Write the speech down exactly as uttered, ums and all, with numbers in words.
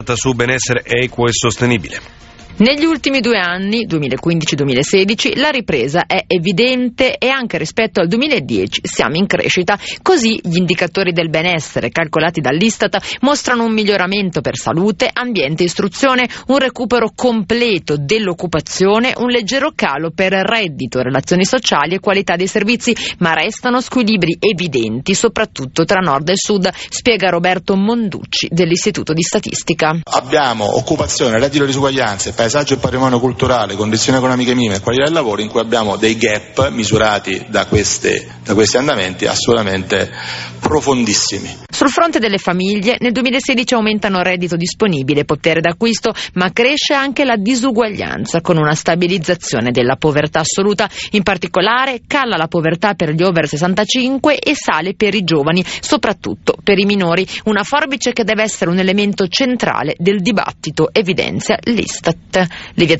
su benessere equo e sostenibile. Negli ultimi due anni, duemilaquindici duemilasedici, la ripresa è evidente e anche rispetto al duemiladieci siamo in crescita. Così gli indicatori del benessere calcolati dall'Istat mostrano un miglioramento per salute, ambiente e istruzione, un recupero completo dell'occupazione, un leggero calo per reddito, relazioni sociali e qualità dei servizi, ma restano squilibri evidenti soprattutto tra nord e sud, spiega Roberto Monducci dell'Istituto di Statistica. Abbiamo occupazione, reddito di disuguaglianze, paesaggio e patrimonio culturale, condizioni economiche minime e qualità del lavoro in cui abbiamo dei gap misurati da, queste, da questi andamenti assolutamente profondissimi. Sul fronte delle famiglie, nel duemilasedici aumentano il reddito disponibile e potere d'acquisto, ma cresce anche la disuguaglianza con una stabilizzazione della povertà assoluta. In particolare cala la povertà per gli over sessantacinque e sale per i giovani, soprattutto per i minori. Una forbice che deve essere un elemento centrale del dibattito, evidenzia l'Istat. Livia